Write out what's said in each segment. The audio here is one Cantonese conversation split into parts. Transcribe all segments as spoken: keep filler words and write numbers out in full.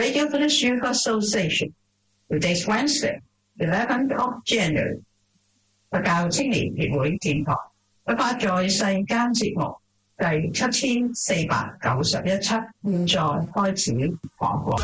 Radio British Youth Association Today's Wednesday, eleventh of January， 佛教青年協會電台佛法在世間節目第七千四百九十一輯，現在開始廣播。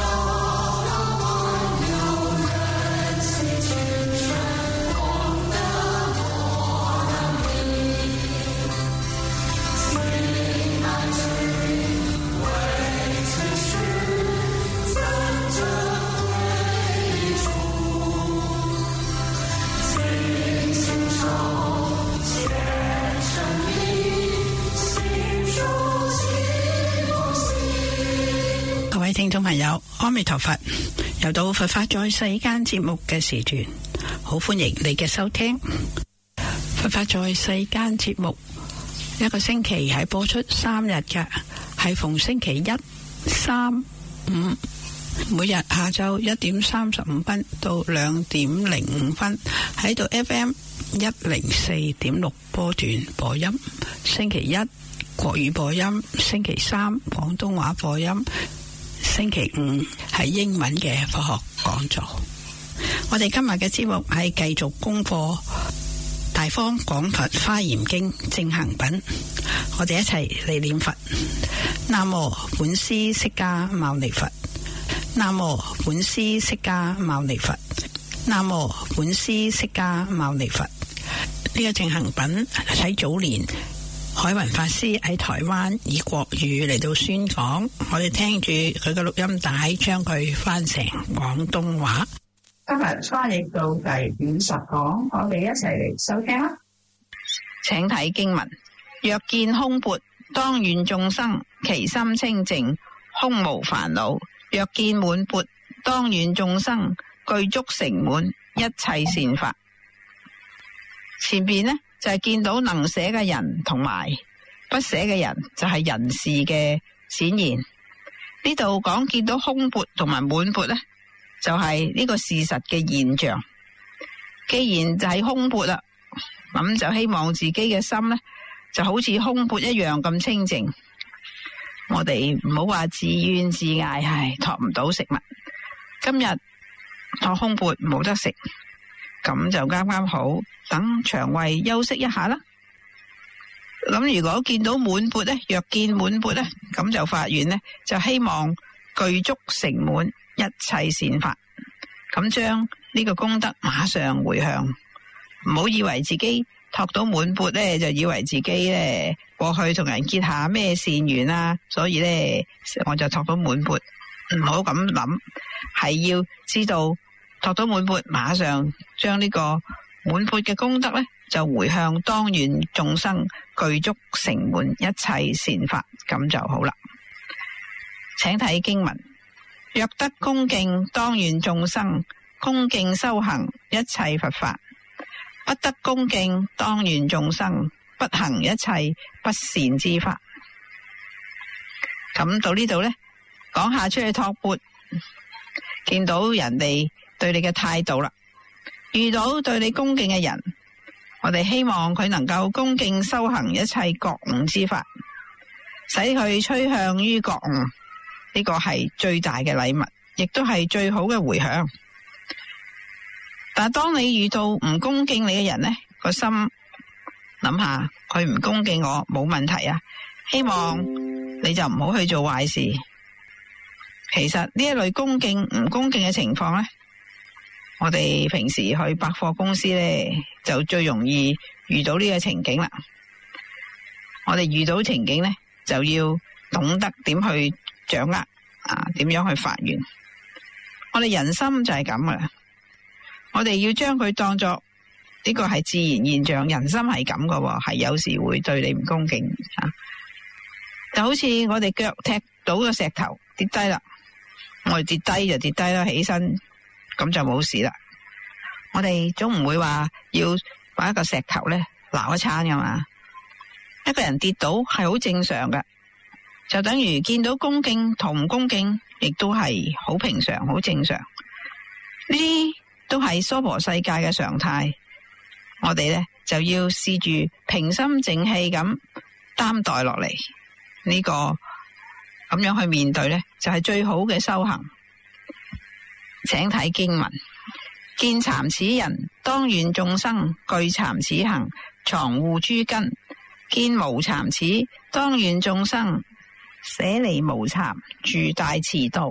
各位聽眾朋友，阿彌陀佛，又到佛法在世間節目嘅時段，好歡迎你嘅收聽。佛法在世間節目一個星期係播出三日嘅，係逢星期一、三、五，每日下晝一點三十五分到兩點零五分喺度 F M 一零四點六波段播音。星期一國語播音，星期三廣東話播音，星期五係英文嘅科學講座。我哋今日嘅節目係繼續功課大方廣佛華嚴經正行品，我哋一齊嚟念佛。南無本師釋迦牟尼佛，南無本師釋迦牟尼佛，南無本師釋迦牟尼佛。呢個正行品喺早年海雲法師喺台灣以國語嚟到宣講，我哋聽住佢嘅錄音帶，將佢翻成廣東話。 今日翻譯到第五十講，我哋一齊嚟收聽啦。 請睇經文：若見空鉢，當願眾生其心清淨，空無煩惱；若見滿鉢，當願眾生具足成滿一切善法。前邊呢就係、是、見到能捨嘅人同埋不捨嘅人，就係人事嘅展現。呢度講見到空鉢同埋滿鉢呢，就係、是、呢個事實嘅現象。既然就係空鉢啦，咁就希望自己嘅心呢就好似空鉢一樣咁清淨。我哋唔好話自怨自艾，係托唔到食物。今日托空鉢冇得食，咁就啱啱好，等腸胃休息一下啦。咁如果見到滿鉢呢，若見滿鉢呢，咁就發願呢，就希望具足成滿一切善法，咁將呢個功德馬上回向。唔好以為自己托到滿鉢呢，就以為自己呢過去同人結下咩善緣啊，所以呢我就托到滿鉢。唔好咁諗，係要知道托到滿鉢，馬上將呢個滿鉢嘅功德呢，就回向當願眾生具足成滿一切善法，咁就好啦。請睇經文：若得恭敬，當願眾生恭敬修行一切佛法；不得恭敬，當願眾生不行一切不善之法。咁到呢度呢，講下出去托缽，見到人哋對你嘅態度啦。遇到對你恭敬嘅人，我哋希望佢能夠恭敬修行一切覺悟之法，使佢趨向於覺悟。呢個係最大嘅禮物，亦都係最好嘅回響。但係當你遇到唔恭敬你嘅人呢，個心諗下，佢唔恭敬我冇問題啊，希望你就唔好去做壞事。其實呢一類恭敬唔恭敬嘅情況呢，我哋平時去百貨公司呢，就最容易遇到呢個情景啦。我哋遇到情景呢，就要懂得點去掌握啊，點樣去發願。我哋人心就係咁噶啦，我哋要將佢當作呢個係自然現象，人心係咁噶，係有時會對你唔恭敬啊。就好似我哋腳踢到個石頭跌低啦，我哋跌低就跌低啦，起身咁就冇事啦。我哋總唔會話要把一個石頭咧鬧一餐噶嘛。一個人跌倒係好正常噶，就等於見到恭敬同唔恭敬，亦都係好平常、好正常。呢啲都係娑婆世界嘅常態。我哋咧就要試住平心靜氣咁擔待落嚟，呢個咁樣去面對咧，就係最好嘅修行。 請睇經文：見讒此人，當願眾生具讒此行，藏護諸根；見無讒此，當願眾生捨離無讒，住大慈道。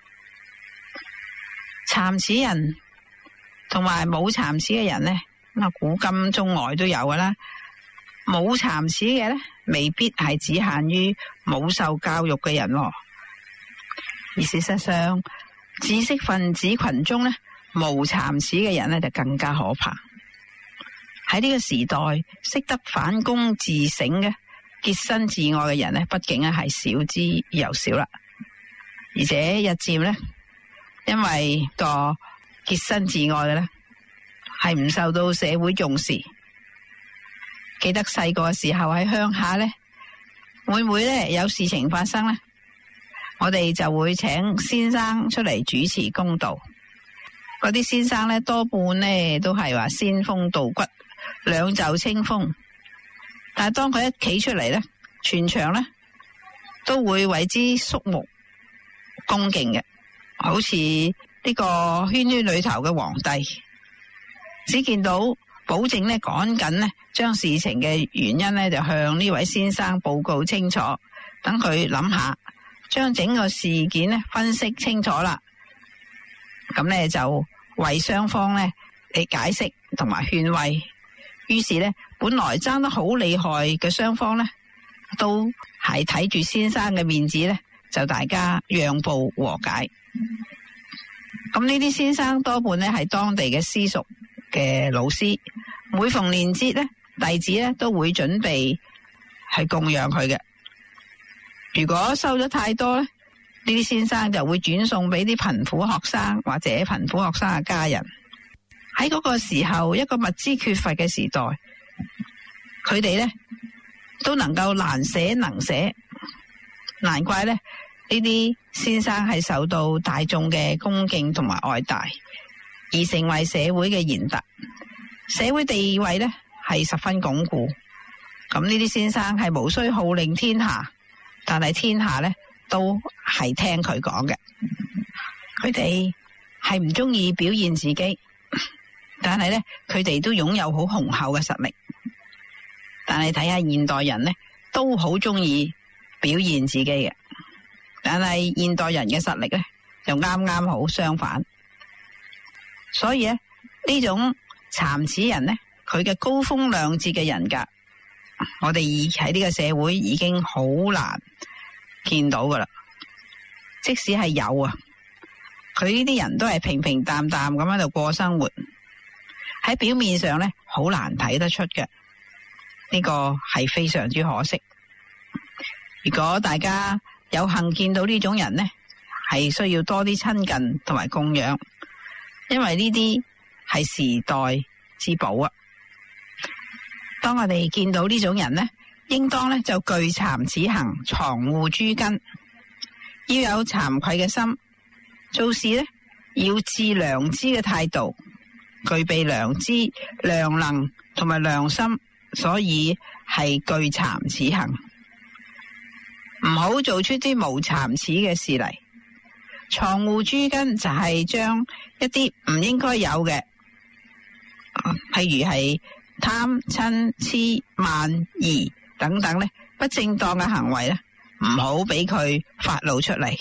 讒此人同埋冇讒此嘅人呢，咁啊古今中外都有噶啦。冇讒此嘅呢，未必係只限於冇受教育嘅人，而事實上，知識分子群中呢，無讒此嘅人呢就更加可怕。喺呢個時代，識得反躬自省嘅潔身自愛嘅人呢，畢竟咧係少之又少啦。而且日漸呢，因為個潔身自愛嘅呢，係唔受到社會重視。記得細個嘅時候喺鄉下呢，每每呢有事情發生呢，我哋就會請先生出嚟主持公道。嗰啲先生呢，多半呢都係話仙風道骨，兩袖清風。但係當佢一企出嚟呢，全場呢都會為之肅穆恭敬嘅，好似呢個圈圈裏頭嘅皇帝。只見到保證呢趕緊呢將事情嘅原因呢就向呢位先生報告清楚，等佢諗下，將整個事件呢分析清楚啦。咁呢就為雙方呢嚟解釋同埋勸慰。於是呢，本來爭得好厲害嘅雙方呢，都係睇住先生嘅面子呢，就大家讓步和解。咁呢啲先生多半呢係當地嘅私塾嘅老師，每逢年節呢，弟子呢都會準備係供養佢嘅。如果收咗太多呢，呢啲先生就會轉送俾啲貧苦學生或者貧苦學生嘅家人。喺嗰個時候，一個物資缺乏嘅時代，佢哋呢都能夠難捨能捨，難怪呢呢啲先生係受到大眾嘅恭敬同埋愛戴，而成為社會嘅賢達，社會地位呢係十分鞏固。咁呢啲先生係無需號令天下，但係天下呢都係聽佢講嘅。佢哋係唔中意表現自己，但係呢佢哋都擁有好雄厚嘅實力。但係睇下現代人呢，都好中意表現自己嘅，但係現代人嘅實力呢，就啱啱好相反。所以呢，呢種讒此人呢，佢嘅高風亮節嘅人格，我哋喺呢個社會已經好難見到噶啦。即使係有啊，佢呢啲人都係平平淡淡咁喺度過生活，喺表面上呢，好難睇得出嘅。呢個係非常之可惜。如果大家有幸見到呢種人呢，係需要多啲親近同埋供養，因為呢啲係時代之寶啊。當我哋見到呢種人呢，應當呢就具讒此行，藏護諸根，要有慚愧嘅心，做事呢要致良知嘅態度，具備良知、良能同埋良心。所以係具讒此行，唔好做出啲無讒此嘅事嚟。藏護諸根就係將一啲唔應該有嘅，譬如係貪、嗔、痴、慢、疑等等咧不正當嘅行為咧，唔好俾佢發露出嚟。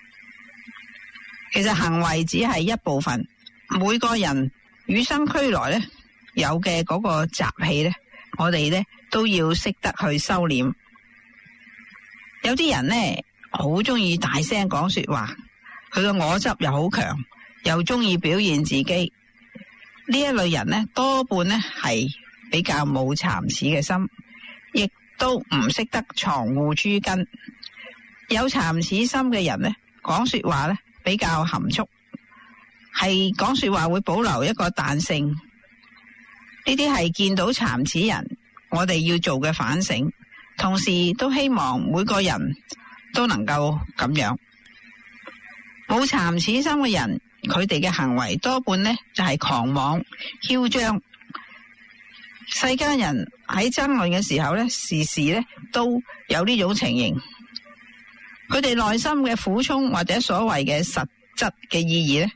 其實行為只係一部分，每個人與生俱來咧有嘅嗰個習氣咧，我哋咧都要識得去收斂。有啲人咧好中意大聲講說話，佢個我執又好強，又中意表現自己。呢一類人咧多半咧係比較冇慚恥嘅心，亦都唔識得藏護諸根。有慚恥心嘅人咧講說話咧比較含蓄，係講說話會保留一個彈性。呢啲係見到讒此人，我哋要做嘅反省，同時都希望每個人都能夠咁樣。冇讒此心嘅人，佢哋嘅行為多半呢就係狂妄囂張。世間人喺爭論嘅時候呢，時時呢都有呢種情形。佢哋內心嘅苦衷或者所謂嘅實質嘅意義呢，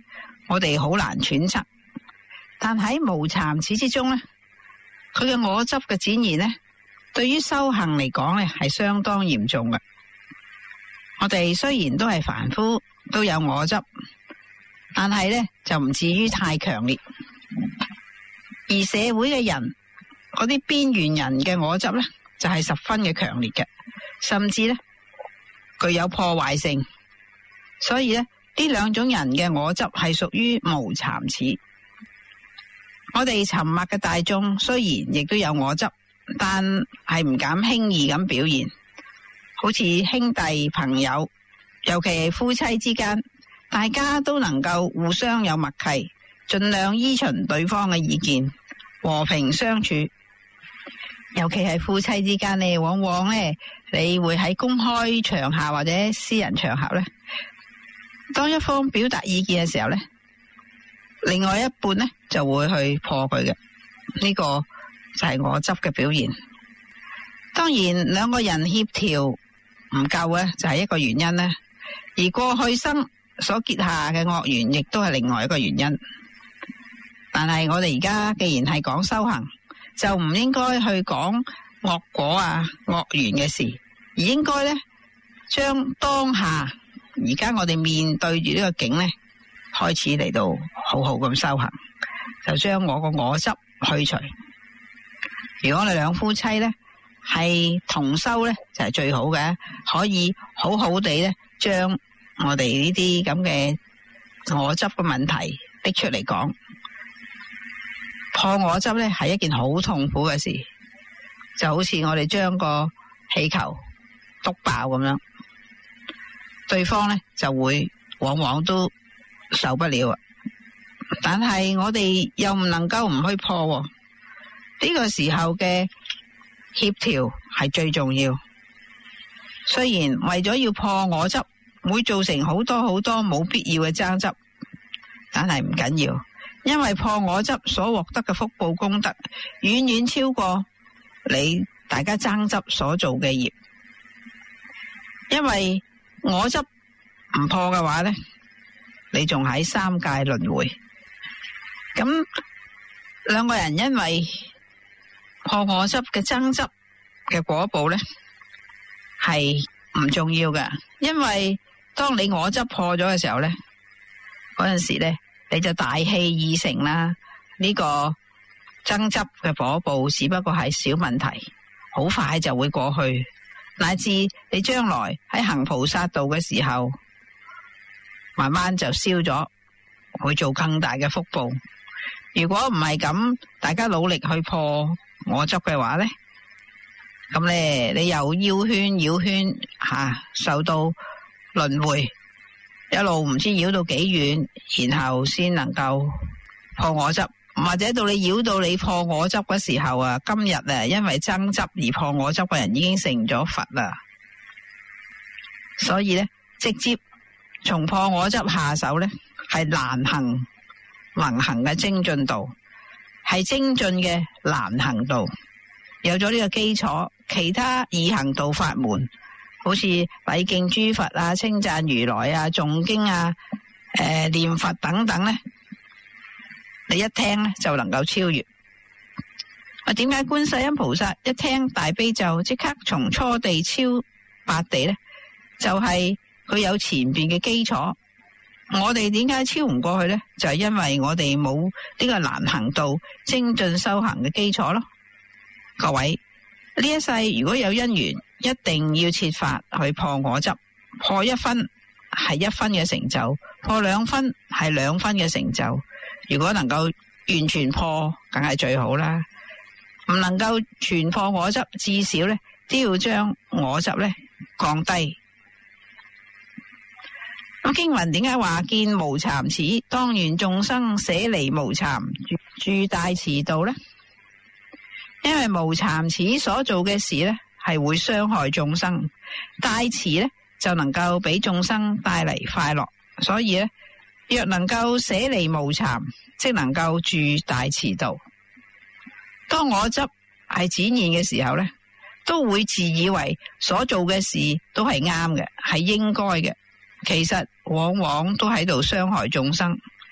我哋好難揣測。但喺無慚恥之中呢，佢嘅我執嘅展現呢，對於修行嚟講呢係相當嚴重嘅。我哋雖然都係凡夫，都有我執，但係呢就唔至於太強烈。而社會嘅人嗰啲邊緣人嘅我執呢，就係十分嘅強烈嘅，甚至呢具有破壞性。所以呢，呢兩種人嘅我執係屬於無慚恥。我哋沉默嘅大眾雖然亦都有我執，但係唔敢輕易咁表現。好似兄弟朋友，尤其係夫妻之間，大家都能夠互相有默契，盡量依循對方嘅意見，和平相處。尤其係夫妻之間呢，往往呢，你會喺公開場合或者私人場合呢，當一方表達意見嘅時候呢，另外一半呢就會去破佢嘅。呢個就係我執嘅表現。當然兩個人協調唔夠呢，就係一個原因呢，而過去生所結下嘅惡緣亦都係另外一個原因。但係我哋而家既然係講修行，就唔應該去講惡果啊、惡緣嘅事，而應該呢將當下而家我哋面對住呢個境呢，開始嚟到好好咁修行，就將我個我執去除。如果你兩夫妻呢係同修呢，就係最好嘅，可以好好地呢將我哋呢啲咁嘅我執嘅問題拎出嚟講。破我執呢係一件好痛苦嘅事，就好似我哋將個氣球篤爆咁樣，對方呢就會往往都受不了。但係我哋又唔能夠唔去破，呢個時候嘅協調係最重要。雖然為咗要破我執，會造成好多好多冇必要嘅爭執，但係唔緊要，因為破我執所獲得嘅福報功德，遠遠超過你大家爭執所做嘅業。因為我執唔破嘅話呢，你仲喺三界輪迴。咁兩個人因為破我執嘅爭執嘅果報呢，係唔重要嘅。因為當你我執破咗嘅時候呢，嗰陣時呢你就大器已成啦。呢個爭執嘅果報只不過係小問題，好快就會過去，乃至你將來喺行菩薩道嘅時候，慢慢就消咗，會做更大嘅福報。如果唔係咁，大家努力去破我執嘅話呢，咁咧你又繞圈繞圈吓、啊，受到輪迴，一路唔知繞到幾遠，然後先能夠破我執。或者到你繞到你破我執嘅時候啊，今日啊因為爭執而破我執嘅人已經成咗佛啦。所以呢，直接從破我執下手呢，係難行能行嘅精進道，係精進嘅難行道。有咗呢個基礎，其他易行道法門，好似禮敬諸佛啊、稱讚如來啊、誦經啊、誒、呃、念佛等等呢，你一聽呢就能夠超越。啊，點解觀世音菩薩一聽大悲咒即刻從初地超八地呢？就係、是、佢有前邊嘅基礎。我哋點解超唔過去呢？就係、是、因為我哋冇呢個難行道精進修行嘅基礎咯。各位，呢一世如果有因緣，一定要設法去破我執。破一分係一分嘅成就，破兩分係兩分嘅成就。如果能夠完全破，梗係最好啦。唔能夠全破我執，至少呢都要將我執呢降低。咁經文點解話見無慚恥，當願眾生捨離無慚，住大慈道呢？因為無慚恥所做嘅事呢，係會傷害眾生，大慈呢就能夠俾眾生帶嚟快樂。所以呢，若能夠捨離無慚，即能夠住大慈道。當我執係展現嘅時候呢，都會自以為所做嘅事都係啱嘅，係應該嘅。其實往往都喺度傷害眾生，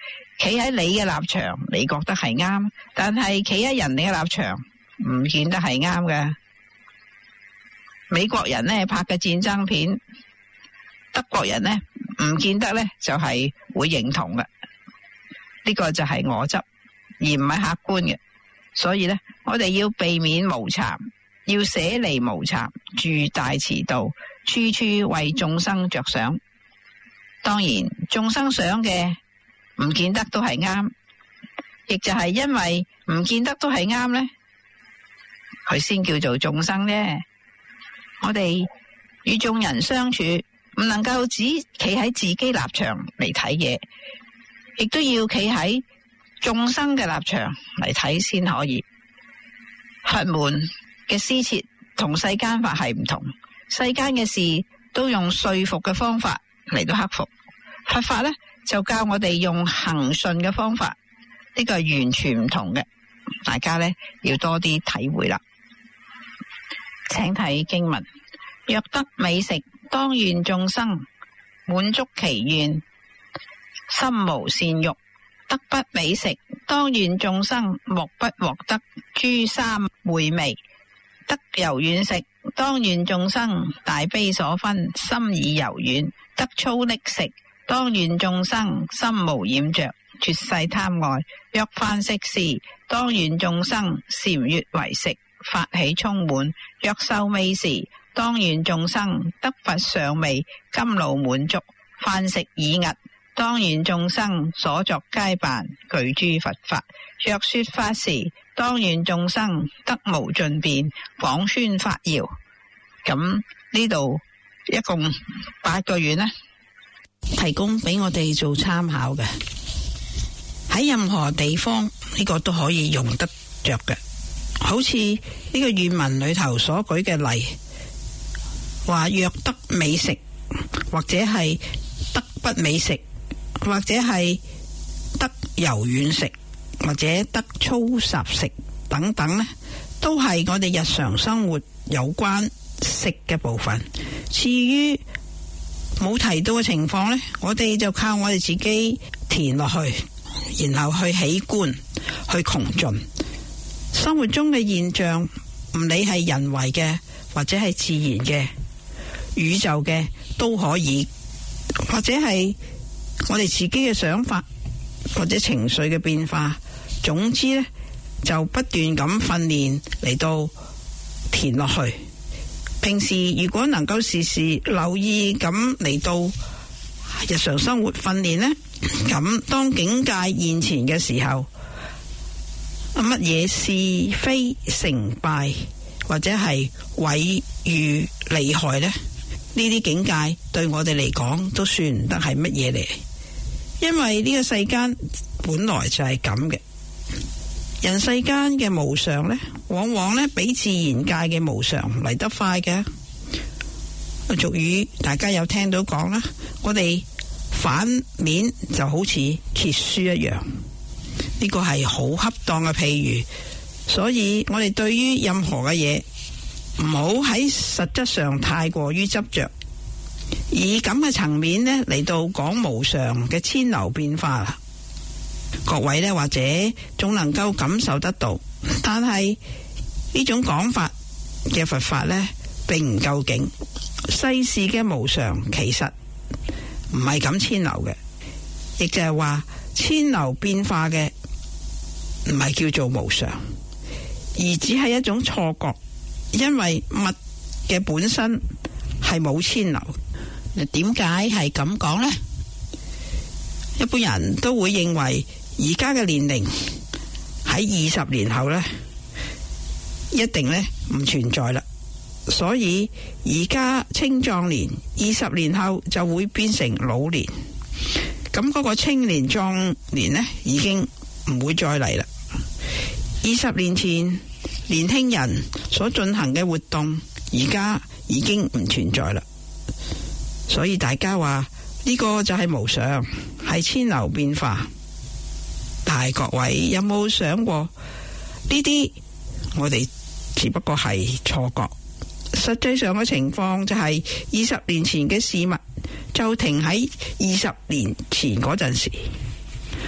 企喺你嘅立場，你覺得係啱，但係企喺人哋嘅立場，唔見得係啱嘅。美國人呢拍嘅戰爭片，德國人呢唔見得呢就係會認同嘅。呢個就係我執，而唔係客觀嘅。所以呢，我哋要避免無慚，要捨離無慚，住大慈道，處處為眾生着想。當然，眾生想嘅唔見得都係啱，亦就係因為唔見得都係啱呢，佢先叫做眾生啫。我哋與眾人相處，唔能夠只企喺自己立場嚟睇嘢，亦都要企喺眾生嘅立場嚟睇先可以。佛門嘅施設同世間法係唔同，世間嘅事都用說服嘅方法嚟到克服，佛法呢就教我哋用恆順嘅方法，呢個係完全唔同嘅。大家呢要多啲體會啦。請睇經文：若得美食，當願眾生滿足其願，心無善欲；得不美食，當願眾生莫不獲得諸三昧味；得柔軟食，當願眾生大悲所分，心已柔軟；得粗礪食，當願眾生心無染着，絕世貪愛；若飯食時，當願眾生禪悅為食，法喜充滿；若受味時，當願眾生得佛上味，甘露滿足；飯食已訖，當願眾生所作皆辦，具諸佛法；若說法時，當願眾生得無盡辯，廣宣法謠。咁呢度一共八個願呢， 提供俾我哋做參考嘅。喺任何地方呢個都可以用得着嘅。好似呢個願文裏頭所舉嘅例，話若得美食，或者係得不美食，或者係得柔軟食，或者得粗雜食等等呢，都係我哋日常生活有關食嘅部分。至於冇提到嘅情況呢，我哋就靠我哋自己填落去，然後去喜觀，去窮盡。生活中嘅現象，唔理係人為嘅或者係自然嘅、宇宙嘅都可以，或者係我哋自己嘅想法或者情緒嘅變化。總之呢，就不斷咁訓練嚟到填落去。平時如果能夠時時留意咁嚟到日常生活訓練呢，咁當境界現前嘅時候，乜嘢是非成敗或者係毀譽利害呢？呢啲境界對我哋嚟講都算唔得係乜嘢嚟，因為呢個世間本來就係咁嘅。人世間嘅無常呢，往往呢比自然界嘅無常嚟得快嘅。俗語大家有聽到講啦，我哋反面就好似揭書一樣。呢個係好恰當嘅譬喻，所以我哋對於任何嘅嘢唔好喺實質上太過於執着，以咁嘅層面呢嚟到講無常嘅千流變化啦。各位呢或者總能夠感受得到，但係呢種講法嘅佛法呢並唔究竟。世事嘅無常其實唔係咁千流嘅，亦就係話千流變化嘅唔係叫做無常，而只係一種錯覺，因為物嘅本身係冇千流。點解係咁講呢？一般人都會認為而家嘅年齡喺二十年後呢，一定呢唔存在啦。所以而家青壯年，二十年後就會變成老年。咁嗰個青年壯年呢，已經唔會再嚟啦。二十年前年輕人所進行嘅活動，而家已經唔存在啦。所以大家話呢個就係無常，係千流變化。但係各位有冇想過呢啲？我哋只不過係錯覺。實際上嘅情況就係二十年前嘅事物就停喺二十年前嗰陣時，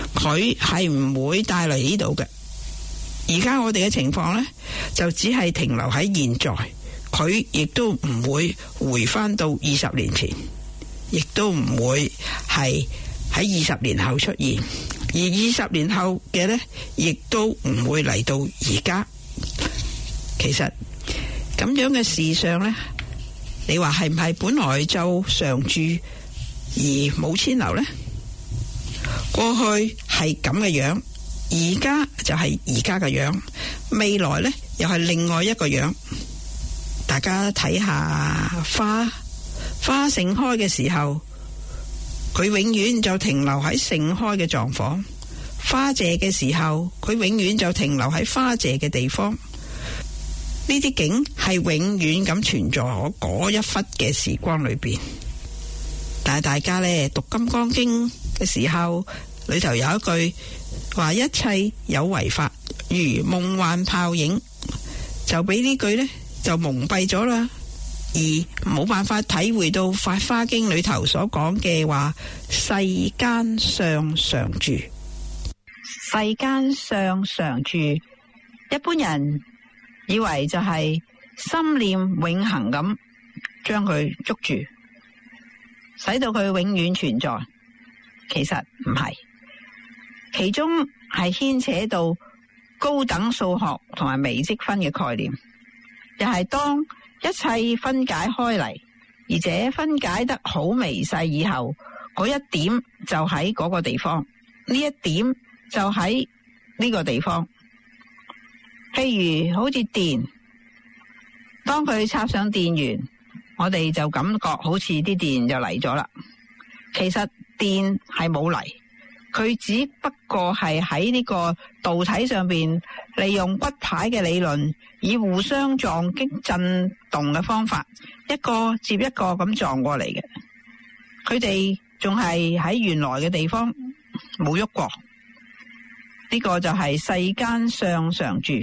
佢係唔會帶嚟呢度嘅。而家我哋嘅情況呢，就只係停留喺現在，佢亦都唔會回返到二十年前，亦都唔會係喺二十年後出現，而二十年後嘅呢，亦都唔會嚟到而家。其實咁樣嘅事上呢，你話係唔係本來就常住而冇遷流呢？過去係咁嘅樣，而家就係而家嘅樣，未來呢又係另外一個樣。大家睇下花，花盛開嘅時候，佢永遠就停留喺盛開嘅狀況；花謝嘅時候，佢永遠就停留喺花謝嘅地方。呢啲景係永遠咁存在喺嗰一忽嘅時光裏邊。但係大家呢讀《金剛經》嘅時候，裏頭有一句話：一切有為法，如夢幻泡影，就俾呢句呢就蒙蔽咗啦，而冇辦法體會到《法華經》裏頭所講嘅話：世間相常住， 世間相常住。一般人以為就係心念永恆咁將佢捉住，使到佢永遠存在。其實唔係，其中係牽扯到高等數學同埋微積分嘅概念，又係當一切分解開嚟，而且分解得好微細以後，嗰一點就喺嗰個地方，呢一點就喺呢個地方。譬如好似電，當佢插上電源，我哋就感覺好似啲電就嚟咗啦。其實電係冇嚟，佢只不過係喺呢個導體上邊，利用骨牌嘅理論，以互相撞擊震動嘅方法，一個接一個咁撞過嚟嘅。佢哋仲係喺原來嘅地方冇喐過。呢個就係世間相常住。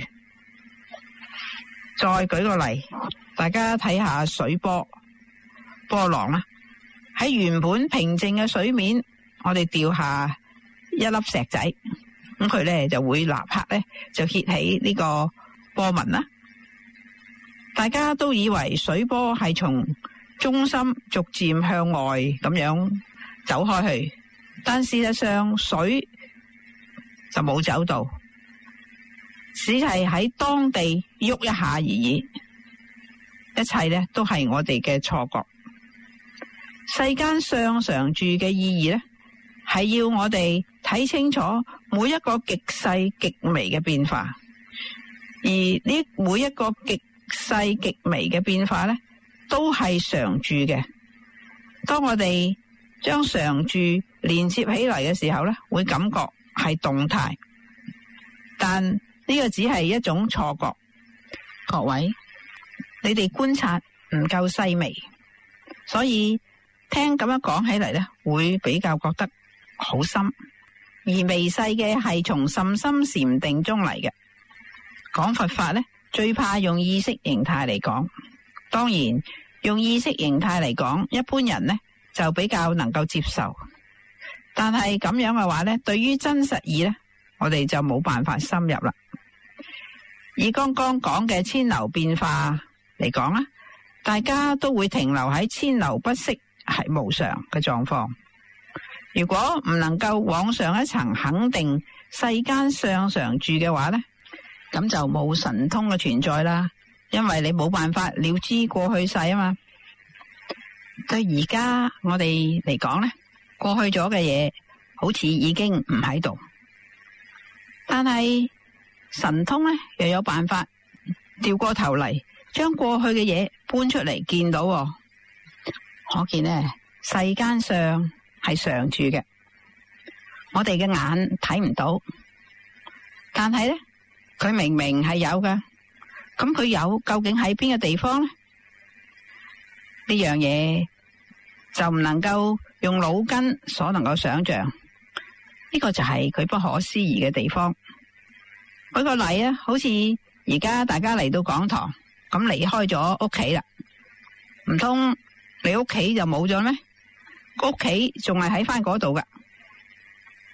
再舉個例，大家睇下水波波浪啦。喺原本平靜嘅水面，我哋掉下一粒石仔，咁佢咧就會立刻咧就掀起呢個波紋啦。大家都以為水波係從中心逐漸向外咁樣走開去，但事實上水就冇走到，只係喺當地喐一下而已。一切咧都係我哋嘅錯覺。世間相常住嘅意義呢，係要我哋睇清楚每一個極細極微嘅變化，而呢每一個極細極微嘅變化呢，都係常住嘅。當我哋將常住連接起嚟嘅時候呢，會感覺係動態，但呢個只係一種錯覺。各位，你哋觀察唔夠細微，所以聽咁樣講起嚟呢，會比較覺得好深，而微細嘅係從甚深禪定中嚟嘅。講佛法呢，最怕用意識形態嚟講。當然，用意識形態嚟講，一般人呢就比較能夠接受。但係咁樣嘅話呢，對於真實義呢，我哋就冇辦法深入啦。以剛剛講嘅千流變化嚟講啦，大家都會停留喺千流不息係無常嘅狀況。如果唔能夠往上一層肯定世間相常住嘅話呢，咁就冇神通嘅存在啦。因為你冇辦法了知過去世啊嘛。對而家我哋嚟講呢，過去咗嘅嘢好似已經唔喺度，但係神通呢又有辦法調過頭嚟將過去嘅嘢搬出嚟見到喎。可見呢，世間上係常住嘅，我哋嘅眼睇唔到，但係呢，佢明明係有噶。咁佢有究竟喺邊個地方呢？呢樣嘢就唔能夠用腦筋所能夠想象，呢個就係佢不可思議嘅地方。舉個例啊，好似而家大家嚟到講堂，咁離開咗屋企啦，唔通你屋企就冇咗咩？屋企仲係喺翻嗰度噶。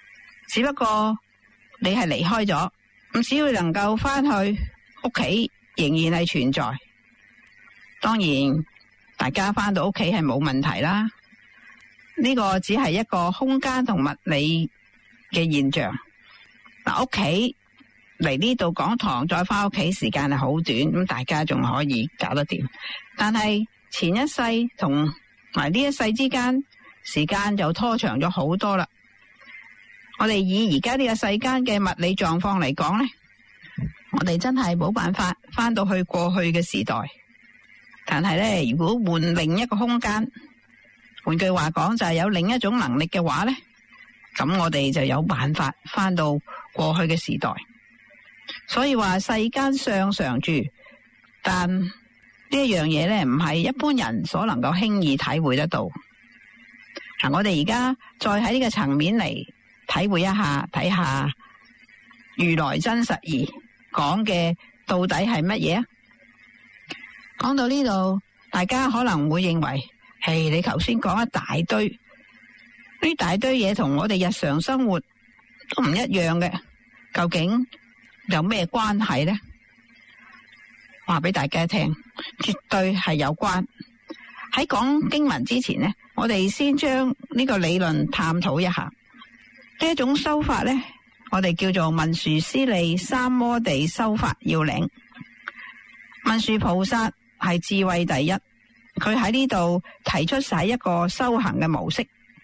只不過你係離開咗，咁只要能夠翻去屋企，仍然係存在。當然，大家翻到屋企係冇問題啦。呢個只係一個空間同物理嘅現象。嗱，屋企嚟呢度講堂，再翻屋企時間係好短，咁大家仲可以搞得掂。但係前一世同埋呢一世之間，時間就拖長咗好多啦。我哋以而家呢個世間嘅物理狀況嚟講呢，我哋真係冇辦法翻到去過去嘅時代。但係呢，如果換另一個空間，換句話講就係有另一種能力嘅話呢，咁我哋就有辦法翻到過去嘅時代。所以話世間上常住，但呢一樣嘢呢，唔係一般人所能夠輕易體會得到。嗱，我哋而家再喺呢個層面嚟體會一下，睇下如來真實義講嘅到底係乜嘢啊？講到呢度，大家可能會認為，嘿，你頭先講一大堆，呢大堆嘢同我哋日常生活都唔一樣嘅，究竟有咩關係呢？話俾大家聽，絕對係有關。喺講經文之前呢，我哋先將呢個理論探討一下。呢一種修法呢，我哋叫做文殊師利三摩地修法要領。文殊菩薩係智慧第一，佢喺呢度提出晒一個修行嘅模式。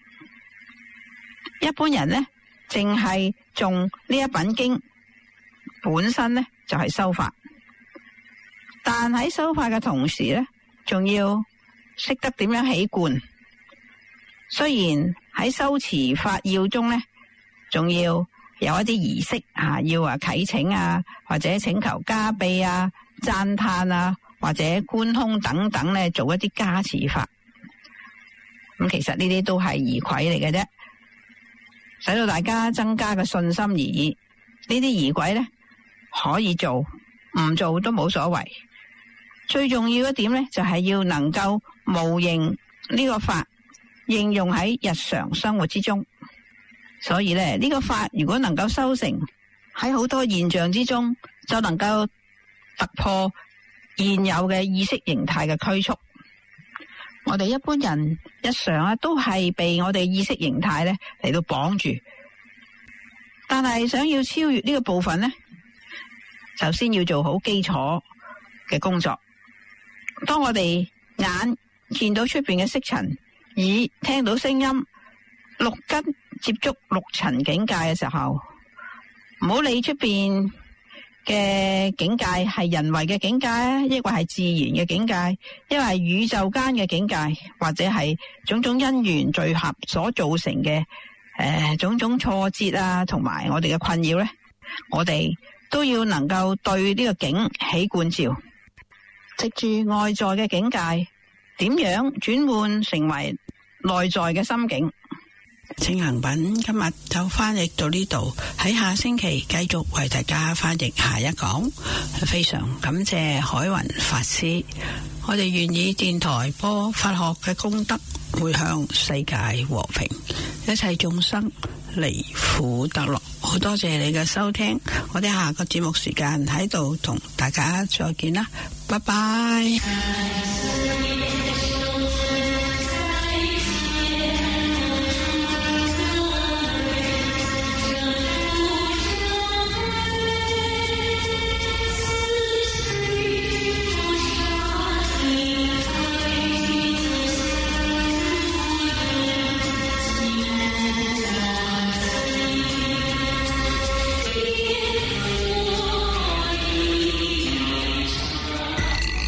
一般人呢，淨係誦呢一品經本身呢，就係修法，但喺修法嘅同時呢，仲要識得點樣起觀。雖然喺修持法要中呢，仲要有一啲儀式啊，要啊啟請啊，或者請求加被啊、讚嘆啊，或者觀空等等呢，做一啲加持法。咁其實呢啲都係儀軌嚟嘅啫，使到大家增加嘅信心而已。呢啲儀軌呢，可以做，唔做都冇所謂。最重要一點呢，就係要能夠模擬呢個法應用喺日常生活之中。所以咧，呢個法如果能夠修成，喺好多現象之中，就能夠突破現有嘅意識形態嘅拘束。我哋一般人日常啊，都係被我哋意識形態咧嚟到綁住。但係想要超越呢個部分呢，首先要做好基礎嘅工作。當我哋眼見到出邊嘅色塵，耳聽到聲音，六根接觸六塵境界嘅時候，唔好理出邊嘅境界係人為嘅境界啊，抑或係自然嘅境界，抑或係宇宙間嘅境界，或者係種種因緣聚合所造成嘅誒、呃、種種挫折啊，同埋我哋嘅困擾咧，我哋都要能夠對呢個境起觀照，藉住外在嘅境界，點樣轉換成為內在嘅心境。 正行品今日就翻譯到呢度，喺下星期繼續為大家翻譯下一講。非常感謝海雲法師，我哋願意電台播法學嘅功德，會向世界和平，一切眾生離苦得樂。好多謝你嘅收聽，我哋下個節目時間喺度同大家再見啦，拜拜。